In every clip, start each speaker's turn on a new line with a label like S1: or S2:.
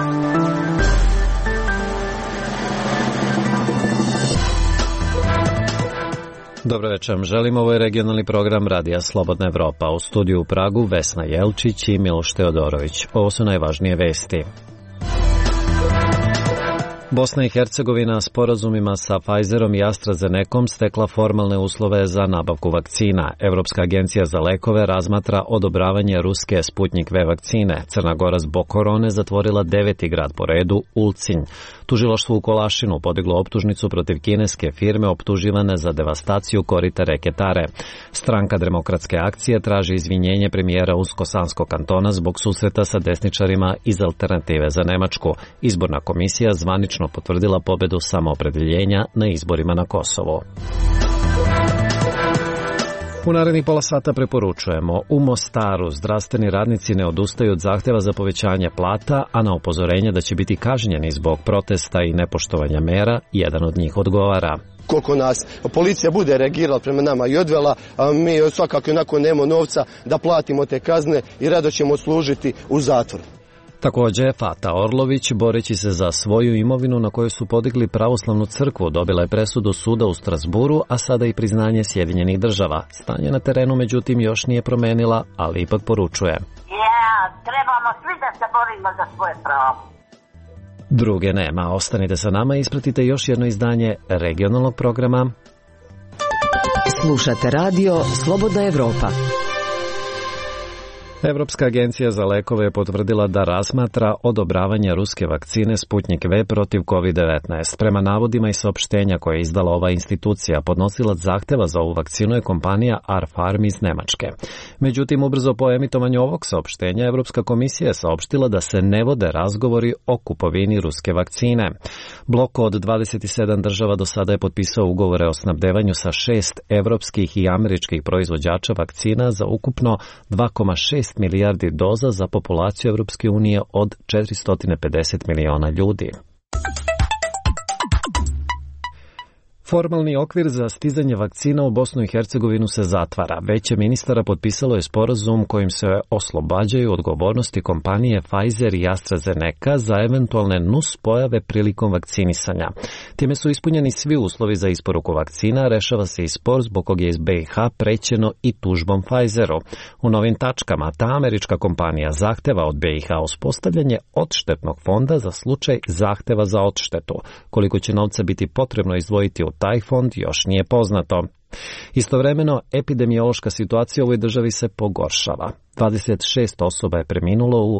S1: Dobro večer, želim, ovo je regionalni program Radija Slobodna Evropa. U studiju u Pragu Vesna Jelčić i Miloš Teodorović. Ovo su najvažnije vesti. Bosna i Hercegovina sporazumima sa Pfizerom i AstraZenecom stekla formalne uslove za nabavku vakcina. Evropska agencija za lekove razmatra odobravanje ruske Sputnik V vakcine. Crna Gora zbog korone zatvorila 9. grad po redu, Ulcinj. Tužilaštvo u Kolašinu podiglo optužnicu protiv kineske firme optuživane za devastaciju korita reke Tare. Stranka Demokratske akcije traži izvinjenje premijera Unsko-Sanskog kantona zbog susreta sa desničarima iz Alternative za Nemačku. Izborna komisija zvanično potvrdila pobedu samoopredeljenja na izborima na Kosovo. U narednih pola sata preporučujemo: u Mostaru zdravstveni radnici ne odustaju od zahteva za povećanje plata, a na upozorenje da će biti kažnjeni zbog protesta i nepoštovanja mera, jedan od njih odgovara.
S2: Koliko nas policija bude reagirala prema nama i odvela, mi svakako onako nemamo novca da platimo te kazne i rado ćemo služiti u zatvoru.
S1: Također, Fata Orlović, boreći se za svoju imovinu na kojoj su podigli pravoslavnu crkvu, dobila je presudu suda u Strasburu, a sada i priznanje Sjedinjenih država. Stanje na terenu, međutim, još nije promenila, ali ipak poručuje.
S3: Trebamo svi da se borimo za svoje pravo.
S1: Druge nema. Ostanite sa nama i ispratite još jedno izdanje regionalnog programa.
S4: Slušate radio Slobodna Evropa.
S1: Evropska agencija za lekove je potvrdila da razmatra odobravanje ruske vakcine Sputnik V protiv COVID-19. Prema navodima i saopštenja koje je izdala ova institucija, podnosilac zahteva za ovu vakcinu je kompanija R-Farm iz Nemačke. Međutim, ubrzo po emitovanju ovog saopštenja, Evropska komisija je saopštila da se ne vode razgovori o kupovini ruske vakcine. Blok od 27 država do sada je potpisao ugovore o snabdevanju sa 6 evropskih i američkih proizvođača vakcina za ukupno 2,6 milijardi doza za populaciju Evropske unije od 450 miliona ljudi. Formalni okvir za stizanje vakcina u Bosnu i Hercegovinu se zatvara. Vijeće ministara potpisalo je sporazum kojim se oslobađaju odgovornosti kompanije Pfizer i AstraZeneca za eventualne nuspojave prilikom vakcinisanja. Time su ispunjeni svi uslovi za isporuku vakcina, rešava se i spor zbog kog je iz BiH prećeno i tužbom Pfizeru. U novim tačkama ta američka kompanija zahteva od BiH uspostavljanje odštetnog fonda za slučaj zahteva za odštetu. Koliko će novca biti potrebno izdvojiti u taj fond još nije poznato. Istovremeno, epidemiološka situacija u ovoj državi se pogoršava. 26 osoba je preminulo u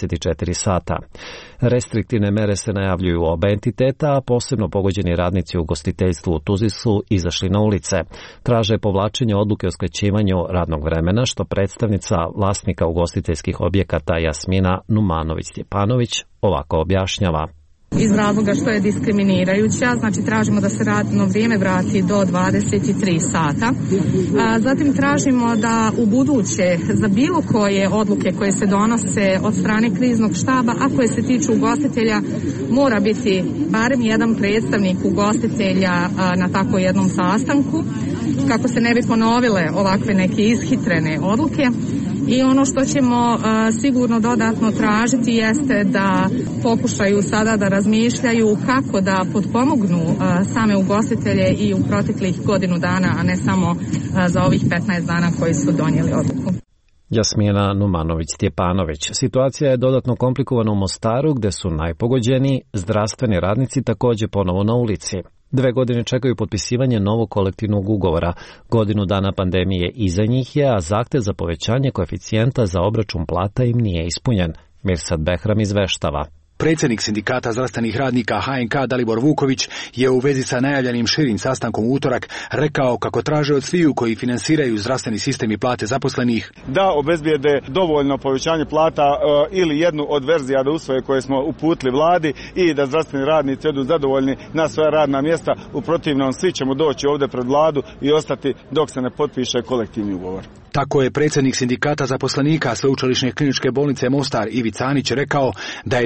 S1: 24 sata. Restriktivne mere se najavljuju u oba entiteta, a posebno pogođeni radnici u ugostiteljstvu u Tuzisu izašli na ulice. Traže povlačenje odluke o skraćivanju radnog vremena, što predstavnica vlasnika ugostiteljskih objekata Jasmina Numanović-Stjepanović ovako objašnjava.
S5: Iz razloga što je diskriminirajuća, znači tražimo da se radno vrijeme vrati do 23 sata. Zatim tražimo da u buduće za bilo koje odluke koje se donose od strane kriznog štaba, a koje se tiču ugostitelja, mora biti barem jedan predstavnik ugostitelja na tako jednom sastanku, kako se ne bi ponovile ovakve neke ishitrene odluke. I ono što ćemo sigurno dodatno tražiti jeste da pokušaju sada da razmišljaju kako da potpomognu same ugostitelje i u proteklih godinu dana, a ne samo za ovih 15 dana koji su donijeli odluku.
S1: Jasmina Numanović-Stjepanović. Situacija je dodatno komplikovana u Mostaru, gde su najpogođeniji zdravstveni radnici također ponovo na ulici. 2 godine čekaju potpisivanje novog kolektivnog ugovora. Godinu dana pandemije iza njih je, a zahtev za povećanje koeficijenta za obračun plata im nije ispunjen. Mirsad Behram izveštava.
S6: Predsjednik sindikata zdravstvenih radnika HNK Dalibor Vuković je u vezi sa najavljenim širim sastankom u utorak rekao kako traže od sviju koji finansiraju zdravstveni sistem i plate zaposlenih
S7: da obezbijede dovoljno povećanje plata ili jednu od verzija da usvoje koje smo uputili vladi i da zdravstveni radnici odu zadovoljni na svoja radna mjesta. U protivnom svi ćemo doći ovdje pred vladu i ostati dok se ne potpiše kolektivni ugovor.
S6: Tako je predsjednik sindikata zaposlenika Sveučilišne kliničke bolnice Mostar Ivica Anić rekao da je dan prije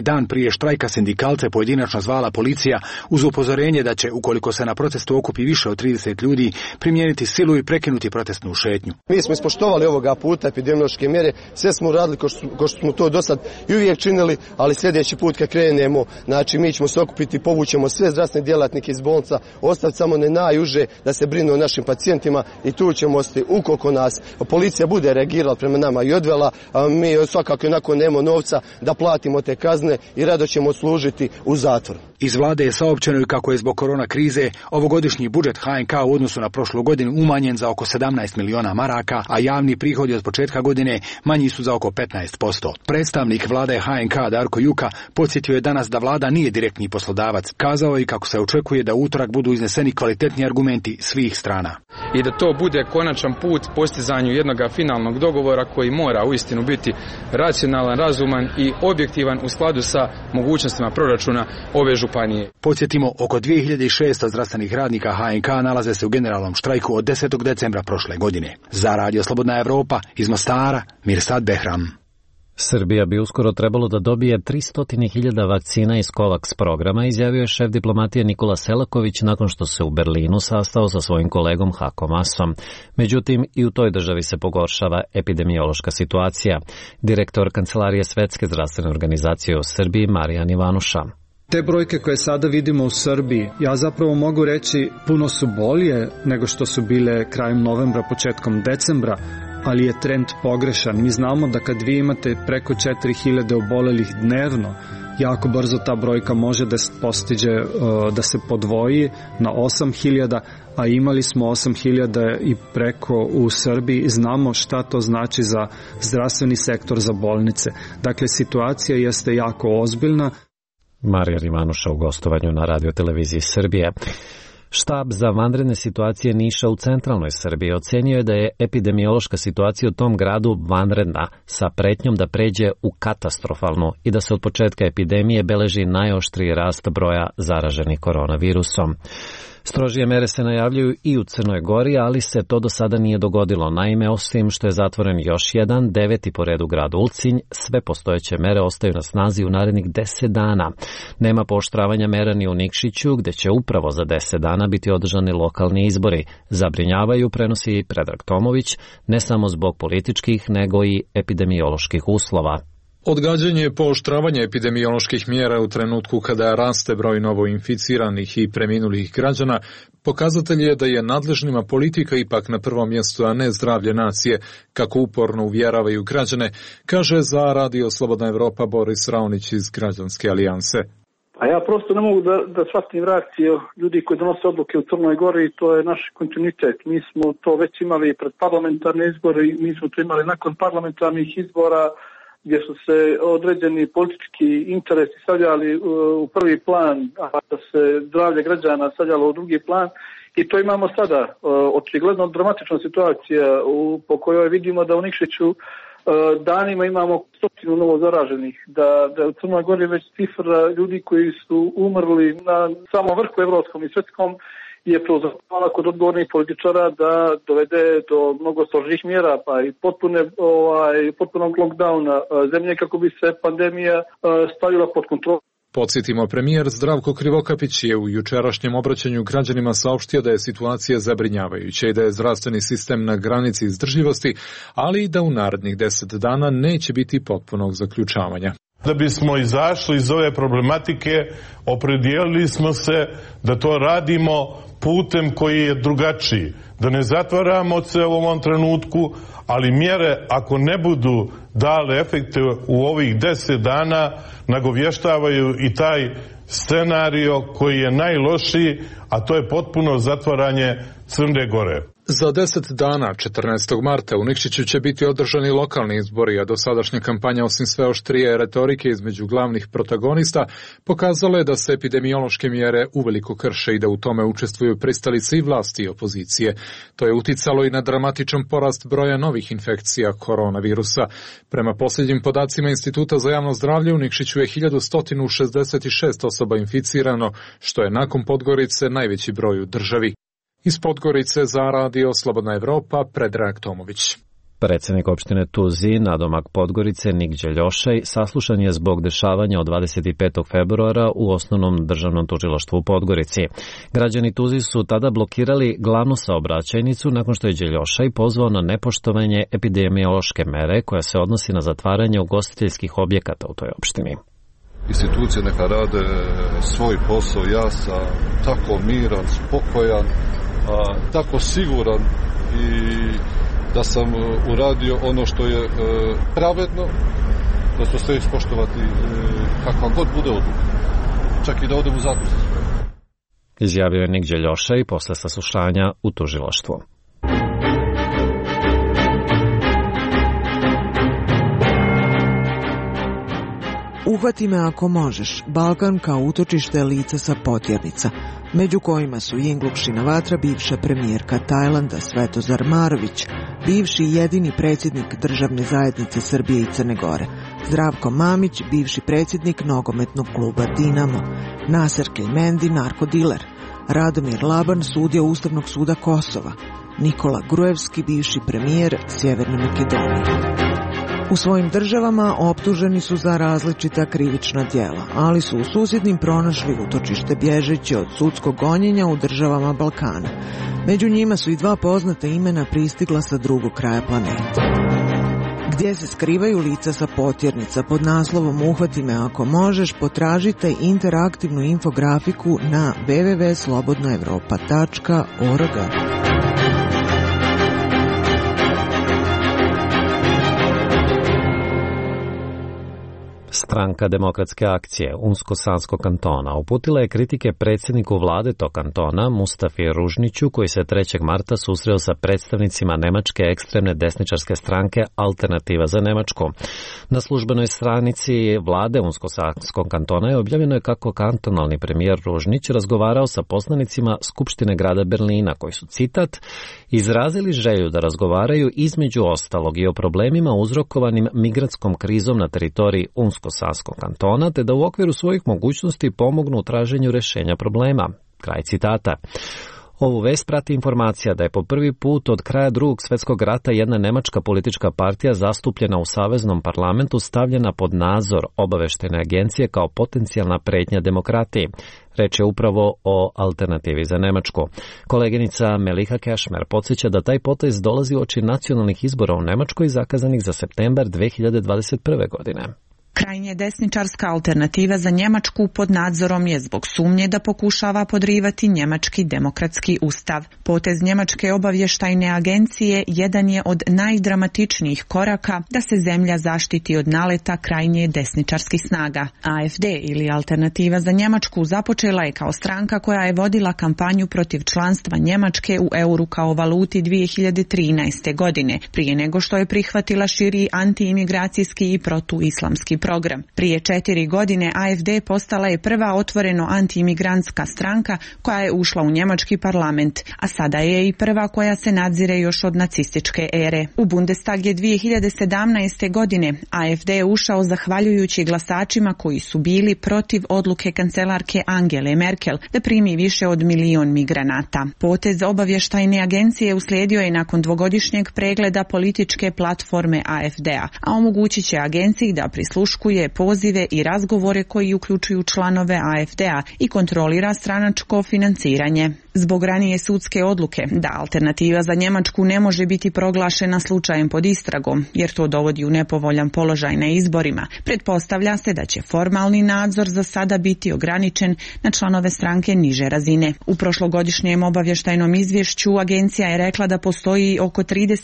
S6: prije štrajka sindikalce pojedinačno zvala policija uz upozorenje da će, ukoliko se na protestu okupi više od 30 ljudi, primijeniti silu i prekinuti protestnu šetnju.
S2: Mi smo ispoštovali ovoga puta epidemiološke mjere, sve smo uradili ko što smo to do sad i uvijek činili, ali sljedeći put kad krenemo, znači mi ćemo se okupiti, povućemo sve zdravstvene djelatnike iz bolnica, ostaviti samo ne najuže da se brinu o našim pacijentima i tu ćemo ostati ukoliko nas policija bude reagirala prema nama i odvela, mi svakako nakon nemamo novca da platimo te kazne i rado ćemo služiti u zatvoru.
S6: Iz vlade je saopćeno i kako je zbog korona krize ovogodišnji budžet HNK u odnosu na prošlu godinu umanjen za oko 17 miliona maraka, a javni prihodi od početka godine manji su za oko 15%. Predstavnik vlade HNK Darko Juka podsjetio je danas da vlada nije direktni poslodavac. Kazao je i kako se očekuje da u utorak budu izneseni kvalitetni argumenti svih strana.
S8: I da to bude konačan put postizanju jednog finalnog dogovora koji mora uistinu biti racionalan, razuman i objektivan u skladu sa mogućnostima proračuna ove županije.
S6: Podsjetimo, oko 2600 zdravstvenih radnika HNK nalaze se u generalnom štrajku od 10. decembra prošle godine. Za Radio Slobodna Evropa iz Mostara, Mirsad Behram.
S1: Srbija bi uskoro trebalo da dobije 300.000 vakcina iz COVAX programa, izjavio je šef diplomatije Nikola Selaković nakon što se u Berlinu sastao sa svojim kolegom Hako Maasom. Međutim, i u toj državi se pogoršava epidemiološka situacija. Direktor Kancelarije Svetske zdravstvene organizacije u Srbiji, Marijan Ivanuša.
S9: Te brojke koje sada vidimo u Srbiji, ja zapravo mogu reći puno su bolje nego što su bile krajem novembra, početkom decembra, ali je trend pogrešan. Mi znamo da kad vi imate preko 4000 obolelih dnevno, jako brzo ta brojka može da postiže, da se podvoji na 8000, a imali smo 8000 i preko u Srbiji. Znamo šta to znači za zdravstveni sektor, za bolnice. Dakle, situacija jeste jako ozbiljna.
S1: Marijan Ivanuša u gostovanju na radioteleviziji Srbije. Štab za vanredne situacije Niša u centralnoj Srbiji ocenio je da je epidemiološka situacija u tom gradu vanredna, sa pretnjom da pređe u katastrofalnu i da se od početka epidemije beleži najoštriji rast broja zaraženih koronavirusom. Strožije mere se najavljuju i u Crnoj Gori, ali se to do sada nije dogodilo. Naime, osim što je zatvoren još jedan, 9. po redu grad Ulcinj, sve postojeće mere ostaju na snazi u narednih 10 dana. Nema pooštravanja mera ni u Nikšiću, gde će upravo za 10 dana biti održani lokalni izbori. Zabrinjavaju, prenosi Predrag Tomović, ne samo zbog političkih, nego i epidemioloških uslova.
S10: Odgađanje pooštravanja epidemioloških mjera u trenutku kada raste broj novoinficiranih i preminulih građana pokazatelj je da je nadležnima politika ipak na prvom mjestu, a ne zdravlje nacije, kako uporno uvjeravaju građane, kaže za Radio Slobodna Evropa Boris Raonić iz Građanske alijanse.
S11: A ja prosto ne mogu da shvatim reakciju ljudi koji donose odluke u Crnoj Gori, to je naš kontinuitet. Mi smo to već imali pred parlamentarne izbore, mi smo to imali nakon parlamentarnih izbora, gdje su se određeni politički interesi stavljali u prvi plan, a da se zdravlje građana stavljalo u drugi plan. I to imamo sada. Očigledno dramatična situacija po kojoj vidimo da u Nikšiću danima imamo 100 novo zaraženih, da u Crnoj Gori već cifra ljudi koji su umrli na samom vrhu evropskom i svjetskom je prozvala kod odgovornih političara da dovede do mnogo strožih mjera, pa i potpunog lockdowna zemlje kako bi se pandemija stavila pod kontrolu.
S10: Podsjetimo, premijer Zdravko Krivokapić je u jučerašnjem obraćanju građanima saopštio da je situacija zabrinjavajuća i da je zdravstveni sistem na granici izdržljivosti, ali i da u narednih 10 dana neće biti potpunog zaključavanja.
S12: Da bismo izašli iz ove problematike, opredijelili smo se da to radimo putem koji je drugačiji. Da ne zatvaramo se u ovom trenutku, ali mjere ako ne budu dale efekte u ovih 10 dana, nagovještavaju i taj scenario koji je najlošiji, a to je potpuno zatvaranje Crne Gore.
S10: Za 10 dana, 14. marta, u Nikšiću će biti održani lokalni izbori, a dosadašnja kampanja, osim sve oštrije retorike između glavnih protagonista, pokazala je da se epidemiološke mjere uveliko krše i da u tome učestvuju pristalice i vlasti i opozicije. To je uticalo i na dramatičan porast broja novih infekcija koronavirusa. Prema posljednjim podacima Instituta za javno zdravlje, u Nikšiću je 1166 osoba inficirano, što je nakon Podgorice najveći broj u državi. Iz Podgorice za Radio Slobodna Evropa, Predrag Tomović.
S1: Predsjednik opštine Tuzi, nadomak Podgorice, Nik Đeljošaj, saslušan je zbog dešavanja od 25. februara u Osnovnom državnom tužilaštvu u Podgorici. Građani Tuzi su tada blokirali glavnu saobraćajnicu nakon što je Đeljošaj pozvao na nepoštovanje epidemiološke mere koja se odnosi na zatvaranje ugostiteljskih objekata u toj opštini.
S13: Institucije neka rade svoj posao, ja sam tako miran, spokojan, tako siguran i da sam uradio ono što je pravedno, da ću sve ispoštovati kakva god bude odluka, čak i da odem u zatvor za sve.
S1: Izjavio je Nik Đeljošaj posle saslušanja u tužilaštvu.
S14: Uhvati me ako možeš, Balkan kao utočište lica sa potjernica, među kojima su Jinglukšina Vatra, bivša premijerka Tajlanda Svetozar Marović, bivši i jedini predsjednik Državne zajednice Srbije i Crne Gore, Zdravko Mamić, bivši predsjednik nogometnog kluba Dinamo, Naser Kelmendi, narkodiler, Radomir Laban, sudija Ustavnog suda Kosova, Nikola Gruevski, bivši premijer Sjeverne Makedonije. U svojim državama optuženi su za različita krivična djela, ali su u susjednim pronašli utočište bježeći od sudskog gonjenja u državama Balkana. Među njima su i dva poznata imena pristigla sa drugog kraja planete. Gdje se skrivaju lica sa potjernica pod naslovom Uhvati me ako možeš, potražite interaktivnu infografiku na www.slobodnoevropa.org.
S1: Stranka demokratske akcije Unsko-Sanskog kantona uputila je kritike predsjedniku vlade tog kantona Mustafi Ružniću, koji se 3. marta susreo sa predstavnicima nemačke ekstremne desničarske stranke Alternativa za Nemačku. Na službenoj stranici vlade Unsko-Sanskog kantona je objavljeno kako kantonalni premijer Ružnić razgovarao sa poslanicima Skupštine grada Berlina, koji su, citat, izrazili želju da razgovaraju između ostalog i o problemima uzrokovanim migrantskom krizom na teritoriji Unsko-Sanskog kantona, te da u okviru svojih mogućnosti pomognu u traženju rješenja problema. Kraj citata. Ovu vest prati informacija da je po prvi put od kraja Drugog svjetskog rata jedna nemačka politička partija zastupljena u Saveznom parlamentu stavljena pod nadzor obavještajne agencije kao potencijalna prijetnja demokratiji. Reč je upravo o Alternativi za Nemačku. Koleginica Meliha Kešmer podsjeća da taj potez dolazi uoči nacionalnih izbora u Nemačkoj zakazanih za septembar 2021. godine.
S15: Krajnje desničarska Alternativa za Njemačku pod nadzorom je zbog sumnje da pokušava podrivati njemački demokratski ustav. Potez njemačke obavještajne agencije jedan je od najdramatičnijih koraka da se zemlja zaštiti od naleta krajnje desničarskih snaga. AfD ili Alternativa za Njemačku započela je kao stranka koja je vodila kampanju protiv članstva Njemačke u euru kao valuti 2013. godine, prije nego što je prihvatila širi antiimigracijski i protuislamski program. Prije 4 godine AfD postala je prva otvoreno antiimigrantska stranka koja je ušla u njemački parlament, a sada je i prva koja se nadzire još od nacističke ere. U Bundestag je 2017. godine AfD ušao zahvaljujući glasačima koji su bili protiv odluke kancelarke Angele Merkel da primi više od 1 milion migranata. Potez obavještajne agencije uslijedio je nakon dvogodišnjeg pregleda političke platforme AfD-a, a omogućit će agenciji da prisluškuje pozive i razgovore koji uključuju članove AfD-a i kontrolira stranačko financiranje. Zbog ranije sudske odluke da Alternativa za Njemačku ne može biti proglašena slučajem pod istragom, jer to dovodi u nepovoljan položaj na izborima, pretpostavlja se da će formalni nadzor za sada biti ograničen na članove stranke niže razine. U prošlogodišnjem obavještajnom izvješću agencija je rekla da postoji oko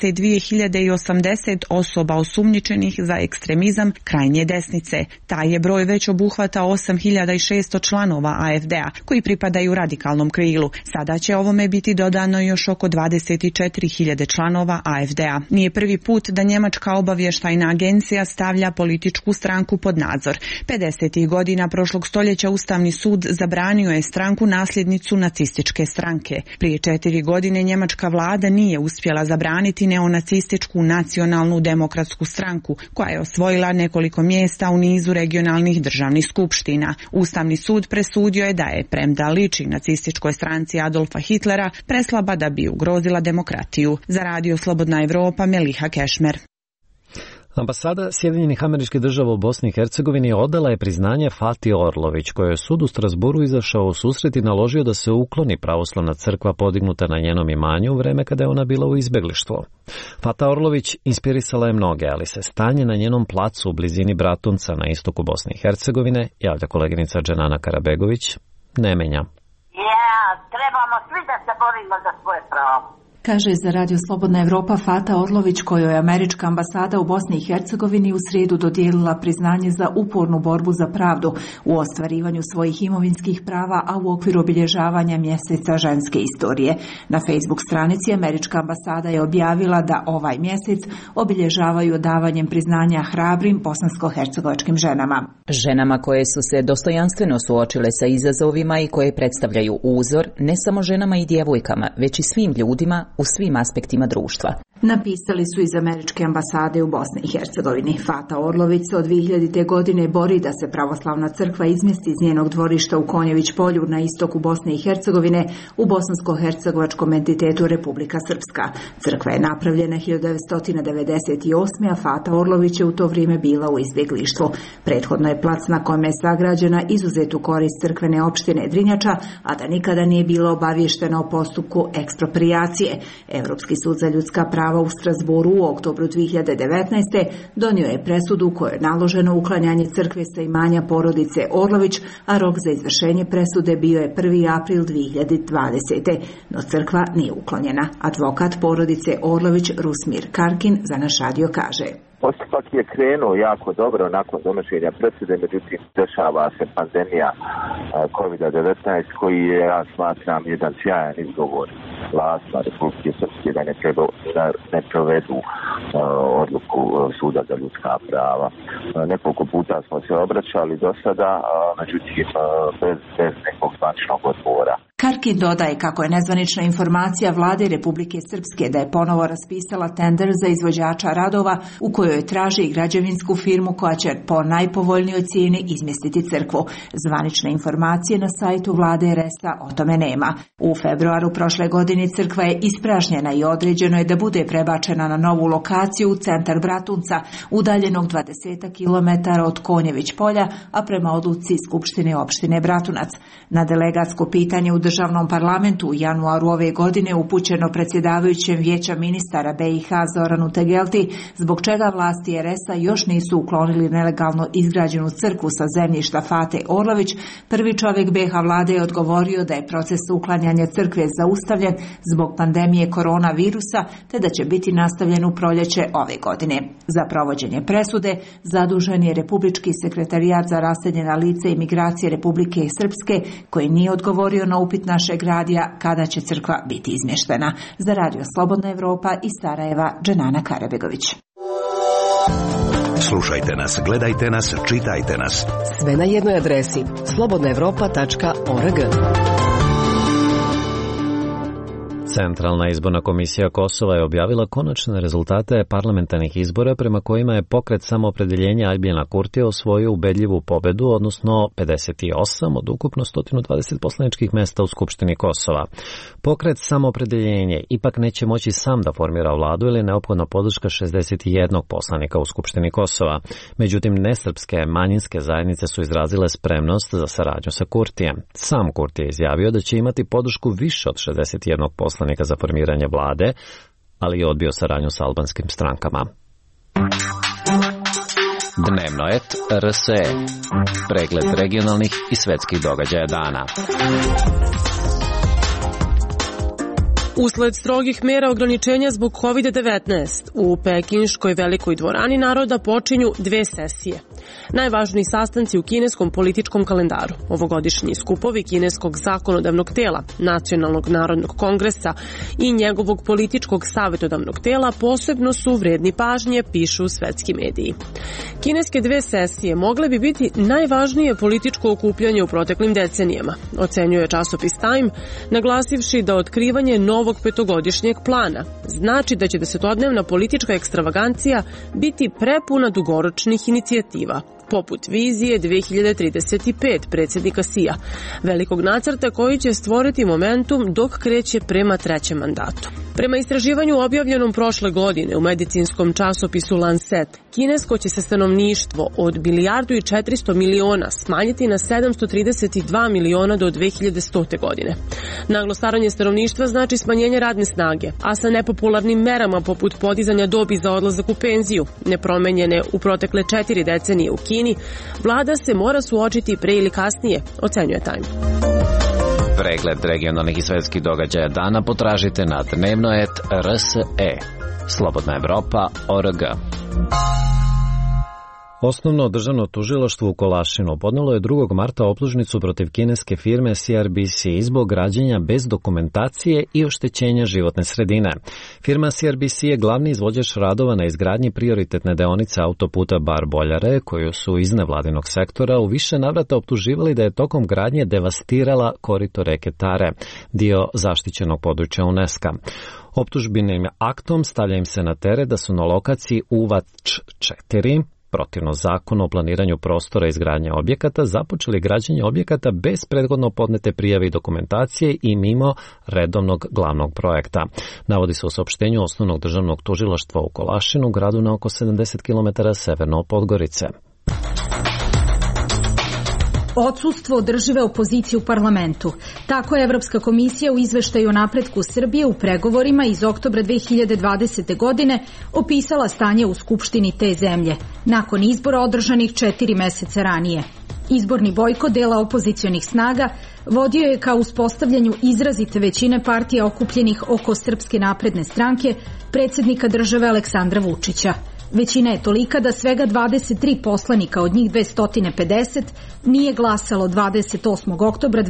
S15: 32.080 osoba osumnjičenih za ekstremizam krajnje desnice. Taj je broj već obuhvata 8.600 članova AfD-a koji pripadaju radikalnom krilu. Sada će ovome biti dodano još oko 24.000 članova AfD-a. Nije prvi put da njemačka obavještajna agencija stavlja političku stranku pod nadzor. 50. godina prošlog stoljeća Ustavni sud zabranio je stranku nasljednicu nacističke stranke. Prije 4 godine njemačka vlada nije uspjela zabraniti neonacističku nacionalnu demokratsku stranku, koja je osvojila nekoliko mjesta u nizu regionalnih državnih skupština. Ustavni sud presudio je da je, premda liči nacističkoj stranci Adolfa Adolfa Hitlera preslaba da bi ugrozila demokratiju. Za Radio Slobodna Evropa, Meliha Kešmer.
S1: Ambasada Sjedinjenih Američkih Država u Bosni i Hercegovini odala je priznanje Fati Orlović, kojoj je sud u Strasburu izašao u susret i naložio da se ukloni pravoslavna crkva podignuta na njenom imanju u vreme kada je ona bila u izbeglištvu. Fata Orlović inspirisala je mnoge, ali se stanje na njenom placu u blizini Bratunca na istoku Bosne i Hercegovine, javlja koleginica Dženana Karabegović, ne menja.
S3: Trebamo svi da se borimo za svoje pravo.
S16: Kaže za Radio Slobodna Evropa Fata Orlović, kojoj je američka ambasada u Bosni i Hercegovini u srijedu dodijelila priznanje za upornu borbu za pravdu u ostvarivanju svojih imovinskih prava, a u okviru obilježavanja mjeseca ženske istorije. Na Facebook stranici američka ambasada je objavila da ovaj mjesec obilježavaju davanjem priznanja hrabrim bosansko-hercegovačkim ženama.
S17: Ženama koje su se dostojanstveno suočile sa izazovima i koje predstavljaju uzor ne samo ženama i djevojkama, već i svim ljudima u svim aspektima društva.
S16: Napisali su iz američke ambasade u Bosni i Hercegovini. Fata Orlović se od 2000. godine bori da se pravoslavna crkva izmjesti iz njenog dvorišta u Konjević polju na istoku Bosne i Hercegovine u bosansko-hercegovačkom entitetu Republika Srpska. Crkva je napravljena 1998. a Fata Orlović je u to vrijeme bila u izbjeglištvu. Prethodno je plac na kome je sagrađena izuzet u korist crkvene opštine Drinjača, a da nikada nije bila obaviještena o postupku eksproprijacije. Europski sud za ljudska prava u Strasburu u oktobru 2019. donio je presudu u kojoj je naloženo uklanjanje crkve sa imanja porodice Orlović, a rok za izvršenje presude bio je 1. april 2020. No crkva nije uklonjena. Advokat porodice Orlović Rusmir Karkin za naš radio kaže:
S18: Postupak je krenuo jako dobro nakon donošenja presude, međutim dešava se pandemija COVID-19 koji je, ja smatram, jedan sjajan izgovor vlastima Republike Srpske da ne provedu odluku Suda za ljudska prava. Nekoliko puta smo se obraćali do sada, međutim bez nekog zvaničnog odgovora.
S16: Karkin dodaje kako je nezvanična informacija vlade Republike Srpske da je ponovo raspisala tender za izvođača radova u kojoj traži i građevinsku firmu koja će po najpovoljnijoj cijeni izmjestiti crkvu. Zvanične informacije na sajtu vlade RS-a o tome nema. U februaru prošle godine crkva je ispražnjena i određeno je da bude prebačena na novu lokaciju u centar Bratunca, udaljenog 20 km od Konjević polja, a prema odluci Skupštine opštine Bratunac. Na delegatsko pitanje u Državnom parlamentu u januaru ove godine upućeno predsjedavajućem Vijeća ministara BiH Zoranu Tegelti, zbog čega vlasti RS-a još nisu uklonili nelegalno izgrađenu crkvu sa zemljišta Fate Orlović, prvi čovjek BiH vlade je odgovorio da je proces uklanjanja crkve zaustavljen zbog pandemije koronavirusa, te da će biti nastavljen u proljeće ove godine. Za provođenje presude zadužen je Republički sekretarijat za raseljena lica i migracije Republike Srpske, koji nije odgovorio na upit našeg radija kada će crkva biti izmještena. Za Radio Slobodna Evropa iz Sarajeva, Dženana Karabegović.
S19: Slušajte nas, gledajte nas, čitajte nas.
S4: Sve na jednoj adresi slobodnaevropa.org.
S1: Centralna izborna komisija Kosova je objavila konačne rezultate parlamentarnih izbora prema kojima je pokret Samoopredjeljenja Aljbina Kurtija osvojio ubedljivu pobedu, odnosno 58 od ukupno 120 poslaničkih mjesta u Skupštini Kosova. Pokret Samoopredjeljenje ipak neće moći sam da formira vladu ili je neophodna podrška 61 poslanika u Skupštini Kosova. Međutim, nesrpske manjinske zajednice su izrazile spremnost za saradnju sa Kurtijem. Sam Kurti je izjavio da će imati podršku više od 61 poslanika za formiranje vlade, ali je odbio saradnju s albanskim strankama. Dnevnoet RSE. Pregled regionalnih i svetskih događaja dana.
S20: Usled strogih mera ograničenja zbog COVID-19 u Pekinškoj velikoj dvorani naroda počinju 2 sesije. Najvažniji sastanci u kineskom političkom kalendaru, ovogodišnji skupovi kineskog zakonodavnog tela, Nacionalnog narodnog kongresa i njegovog političkog savjetodavnog tela posebno su vredni pažnje, pišu svetski mediji. Kineske 2 sesije mogle bi biti najvažnije političko okupljanje u proteklim decenijama, ocenjuje časopis Time, naglasivši da otkrivanje novog petogodišnjeg plana znači da će desetodnevna politička ekstravagancija biti prepuna dugoročnih inicijativa ciljeva, poput vizije 2035 predsjednika Sija, velikog nacrta koji će stvoriti momentum dok kreće prema trećem mandatu. Prema istraživanju objavljenom prošle godine u medicinskom časopisu Lancet, kinesko će se stanovništvo od 1,4 milijarde smanjiti na 732 miliona do 2100. godine. Naglo staranje stanovništva znači smanjenje radne snage, a sa nepopularnim merama poput podizanja dobi za odlazak u penziju, nepromenjene u protekle 4 decenije u Kini, vlada se mora suočiti pre ili kasnije, ocenjuje Time.
S1: Pregled regionalnih i svetskih događaja dana potražite na dnevnoet.rse. Slobodna Evropa.org. Osnovno državno tužilaštvo u Kolašinu podnelo je 2. marta optužnicu protiv kineske firme CRBC zbog građenja bez dokumentacije i oštećenja životne sredine. Firma CRBC je glavni izvođač radova na izgradnji prioritetne deonice autoputa Bar-Boljare, koju su iz nevladinog sektora u više navrata optuživali da je tokom gradnje devastirala korito reke Tare, dio zaštićenog područja UNESCO. Optužbenim aktom stavlja im se na teret da su na lokaciji Uvač 4, protivno zakonu o planiranju prostora izgradnje objekata, započeli građenje objekata bez prethodno podnete prijave i dokumentacije i mimo redovnog glavnog projekta. Navodi se u saopštenju Osnovnog državnog tužilaštva u Kolašinu, gradu na oko 70 km severno od Podgorice.
S21: Odsustvo održive opozicije u parlamentu. Tako je Evropska komisija u izveštaju o napretku Srbije u pregovorima iz oktobra 2020. godine opisala stanje u Skupštini te zemlje, nakon izbora održanih 4 meseca ranije. Izborni bojkot dela opozicionih snaga vodio je ka uspostavljanju izrazite većine partija okupljenih oko Srpske napredne stranke, predsjednika države Aleksandra Vučića. Većina je tolika da svega 23 poslanika, od njih 250, nije glasalo 28. oktobra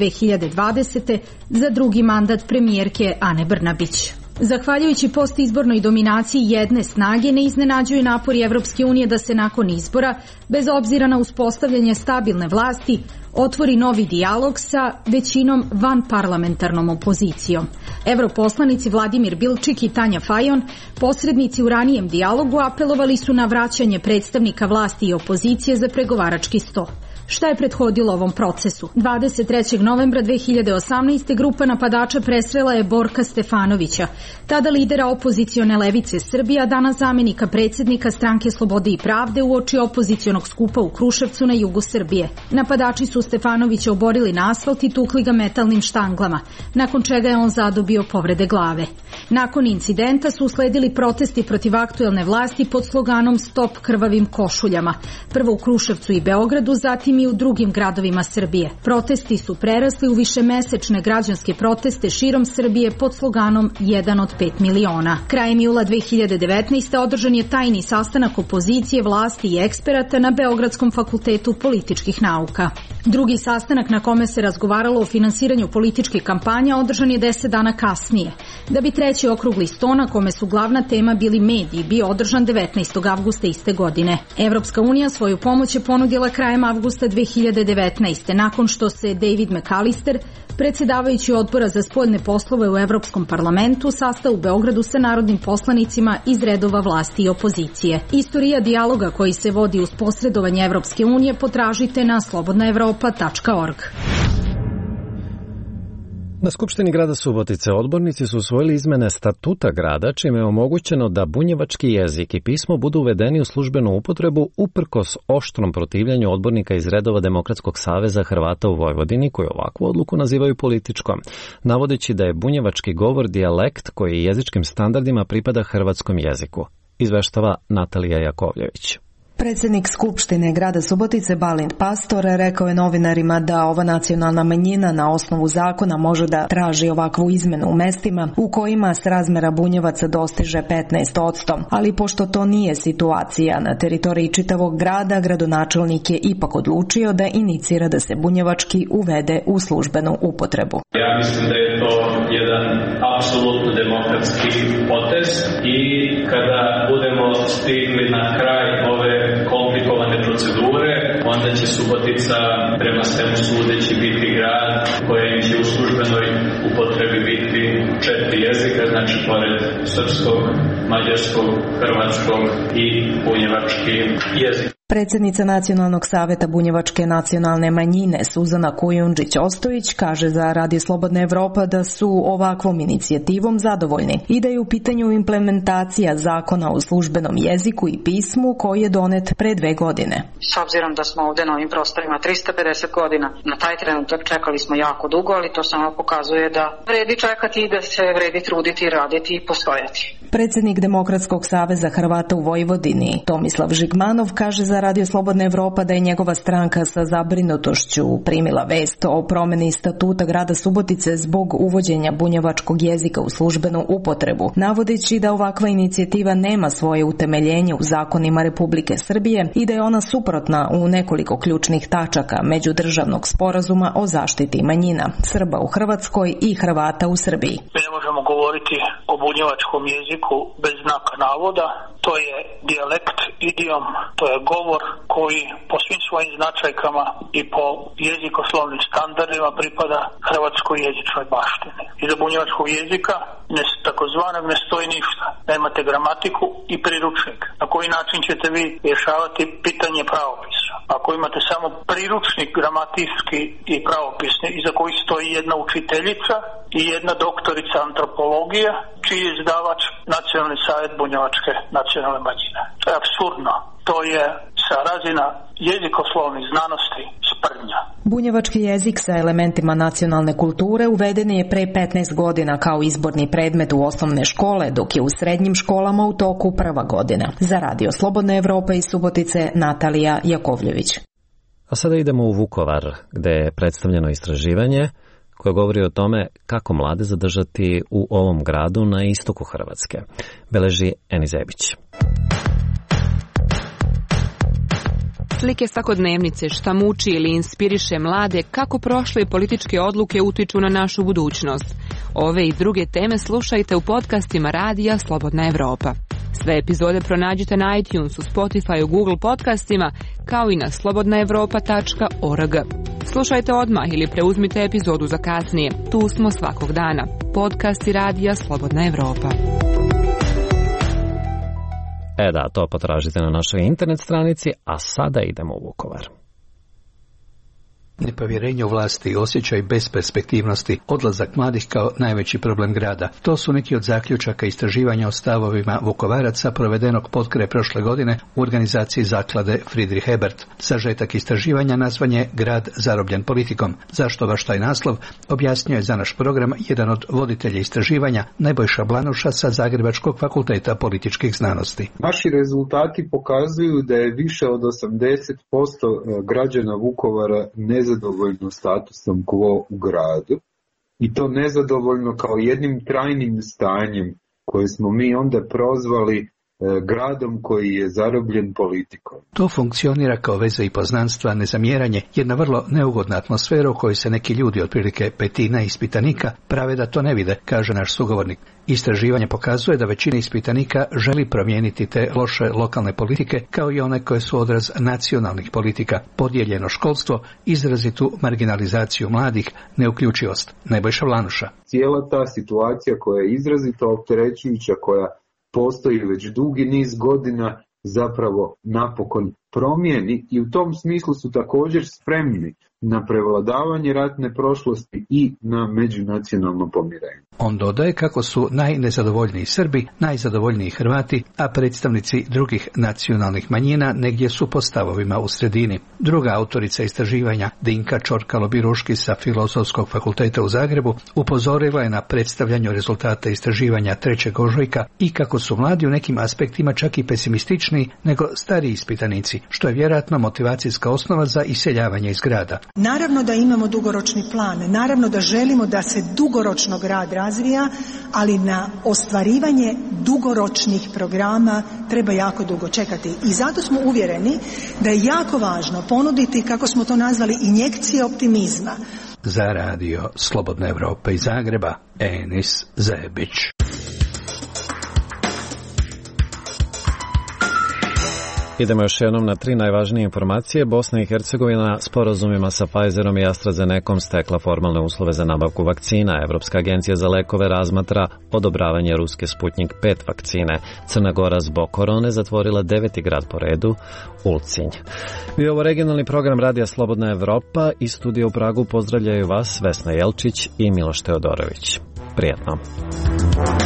S21: 2020. za drugi mandat premijerke Ane Brnabić. Zahvaljujući postizbornoj dominaciji jedne snage, ne iznenađuju napori Evropske unije da se nakon izbora, bez obzira na uspostavljanje stabilne vlasti, otvori novi dijalog sa većinom vanparlamentarnom opozicijom. Evroposlanici Vladimir Bilčik i Tanja Fajon, posrednici u ranijem dijalogu, apelovali su na vraćanje predstavnika vlasti i opozicije za pregovarački sto. Šta je prethodilo ovom procesu? 23. novembra 2018. grupa napadača presrela je Borka Stefanovića, tada lidera opozicione levice Srbije, a danas zamenika predsjednika Stranke slobode i pravde uoči opozicionog skupa u Kruševcu na jugu Srbije. Napadači su Stefanovića oborili na asfalt i tukli ga metalnim štanglama, nakon čega je on zadobio povrede glave. Nakon incidenta su usledili protesti protiv aktuelne vlasti pod sloganom Stop krvavim košuljama, prvo u Kruševcu i Beogradu, zatim i u drugim gradovima Srbije. Protesti su prerasli u višemesečne građanske proteste širom Srbije pod sloganom 1 od 5 miliona. Krajem jula 2019. održan je tajni sastanak opozicije, vlasti i eksperata na Beogradskom fakultetu političkih nauka. Drugi sastanak na kome se razgovaralo o finansiranju političkih kampanja održan je 10 dana kasnije, da bi treći okrugli sto na kome su glavna tema bili mediji bio održan 19. avgusta iste godine. Evropska unija svoju pomoć je ponudila krajem avgusta 2019. nakon što se David McAllister, predsjedavajući odbora za spoljne poslove u Evropskom parlamentu, sastao u Beogradu sa narodnim poslanicima iz redova vlasti i opozicije. Istorija dijaloga koji se vodi uz posredovanje Evropske unije potražite na slobodnaevropa.org.
S1: Na Skupštini grada Subotice odbornici su usvojili izmene statuta grada, čime je omogućeno da bunjevački jezik i pismo budu uvedeni u službenu upotrebu uprkos oštrom protivljenju odbornika iz redova Demokratskog saveza Hrvata u Vojvodini, koji ovakvu odluku nazivaju političkom, navodeći da je bunjevački govor dijalekt koji jezičkim standardima pripada hrvatskom jeziku. Izveštava Natalija Jakovljević.
S22: Predsjednik Skupštine grada Subotice Balint Pastor rekao je novinarima da ova nacionalna manjina na osnovu zakona može da traži ovakvu izmenu u mestima u kojima srazmera bunjevaca dostiže 15%, ali pošto to nije situacija na teritoriji čitavog grada, gradonačelnik je ipak odlučio da inicira da se bunjevački uvede u službenu upotrebu.
S23: Ja mislim da je to jedan apsolutno demokratski potez i kada budemo stigli na kraj ove komplikovane procedure, onda će Subotica prema svemu sudeći biti grad kojem će u službenoj upotrebi biti 4 jezika, znači pored srpskog, mađarskog, hrvatskog i bunjevački jezik.
S22: Predsjednica Nacionalnog saveta bunjevačke nacionalne manjine Suzana Kujundžić-Ostojić kaže za Radio Slobodna Evropa da su ovakvom inicijativom zadovoljni i da je u pitanju implementacija zakona o službenom jeziku i pismu koji je donet pre 2 godine.
S2: S obzirom da smo ovdje na ovim prostorima 350 godina, na taj trenutak čekali smo jako dugo, ali to samo pokazuje da vredi čekati i da se vredi truditi, raditi i postojati.
S22: Predsjednik Demokratskog saveza Hrvata u Vojvodini Tomislav Žigmanov kaže za Radio Slobodna Evropa da je njegova stranka sa zabrinutošću primila vest o promjeni statuta grada Subotice zbog uvođenja bunjevačkog jezika u službenu upotrebu, navodeći da ovakva inicijativa nema svoje utemeljenje u zakonima Republike Srbije i da je ona suprotna u nekoliko ključnih tačaka međudržavnog sporazuma o zaštiti manjina Srba u Hrvatskoj i Hrvata u Srbiji.
S5: Mi ne možemo govoriti o bunjevačkom jeziku bez znaka navoda. To je dijalekt, idiom, to je govor koji po svim svojim značajkama i po jezikoslovnim standardima pripada hrvatskoj jezičnoj baštini. Iza bunjevačkog jezika takozvanog ne stoji ništa. Nemate gramatiku i priručnik. Na koji način ćete vi rješavati pitanje pravopisa? Ako imate samo priručnik gramatikski i pravopisni iza koji stoji jedna učiteljica i jedna doktorica antropologije, čiji je izdavač Nacionalni savjet bunjevačke nacionalne manjine. To je apsurdno. To je sa razina jezikoslovnih znanosti sprdnja.
S22: Bunjevački jezik sa elementima nacionalne kulture uveden je pre 15 godina kao izborni predmet u osnovne škole, dok je u srednjim školama u toku 1. godina. Za Radio Slobodna Evropa iz Subotice Natalija Jakovljević.
S1: A sada idemo u Vukovar, gde je predstavljeno istraživanje koje govori o tome kako mlade zadržati u ovom gradu na istoku Hrvatske. Beleži Eni Zebić.
S7: Slike svakodnevnice, šta muči ili inspiriše mlade, kako prošle političke odluke utiču na našu budućnost. Ove i druge teme slušajte u podcastima Radija Slobodna Evropa. Sve epizode pronađite na iTunesu, Spotifyu, Google podcastima, kao i na slobodnaevropa.org. Slušajte odmah ili preuzmite epizodu za kasnije. Tu smo svakog dana. Podcasti Radija Slobodna Evropa.
S1: Da, to potražite na našoj internet stranici, a sada idemo u Vukovar.
S24: Nepovjerenje u vlasti, osjećaj besperspektivnosti, odlazak mladih kao najveći problem grada. To su neki od zaključaka istraživanja o stavovima Vukovaraca provedenog potkraj prošle godine u organizaciji zaklade Friedrich Ebert. Sažetak istraživanja nazvan je Grad zarobljen politikom. Zašto baš taj naslov, objasnio je za naš program jedan od voditelja istraživanja, Nebojša Blanuša sa Zagrebačkog fakulteta političkih znanosti.
S25: Naši rezultati pokazuju da je više od 80% građana Vukovara nezadovoljno statusom quo u gradu i to nezadovoljno kao jednim trajnim stanjem koje smo mi onda prozvali gradom koji je zarobljen politikom.
S24: To funkcionira kao veza i poznanstva, nezamjeranje, jedna vrlo neugodna atmosfera u kojoj se neki ljudi, otprilike petina ispitanika, prave da to ne vide, kaže naš sugovornik. Istraživanje pokazuje da većina ispitanika želi promijeniti te loše lokalne politike, kao i one koje su odraz nacionalnih politika, podijeljeno školstvo, izrazitu marginalizaciju mladih, neuključivost. Nebojša Blanuša.
S25: Cijela ta situacija koja je izrazito opterećujuća, koja postoji već dugi niz godina, zapravo napokon promijeni i u tom smislu su također spremni na prevladavanje ratne prošlosti i na međunacionalno pomirenje.
S24: On dodaje kako su najnezadovoljniji Srbi, najzadovoljniji Hrvati, a predstavnici drugih nacionalnih manjina negdje su po stavovima u sredini. Druga autorica istraživanja, Dinka Čorkalo-Biruški sa Filozofskog fakulteta u Zagrebu, upozorila je na predstavljanju rezultata istraživanja 3. ožujka i kako su mladi u nekim aspektima čak i pesimističniji nego stariji ispitanici, što je vjerojatno motivacijska osnova za iseljavanje iz grada.
S26: Naravno da imamo dugoročni plan, naravno da želimo da se dugoročno grad razvija, ali na ostvarivanje dugoročnih programa treba jako dugo čekati. I zato smo uvjereni da je jako važno ponuditi, kako smo to nazvali, injekcije optimizma.
S24: Za Radio Slobodna Evropa iz Zagreba, Enis Zebić.
S1: Idemo još jednom na 3 najvažnije informacije. Bosna i Hercegovina sporazumima sa Pfizerom i AstraZenecom stekla formalne uslove za nabavku vakcina. Evropska agencija za lekove razmatra odobravanje ruske Sputnik 5 vakcine. Crna Gora zbog korone zatvorila 9. grad po redu, Ulcinj. Bio je ovo regionalni program Radija Slobodna Evropa. Iz studija u Pragu pozdravljaju vas Vesna Jelčić i Miloš Teodorović. Prijetno.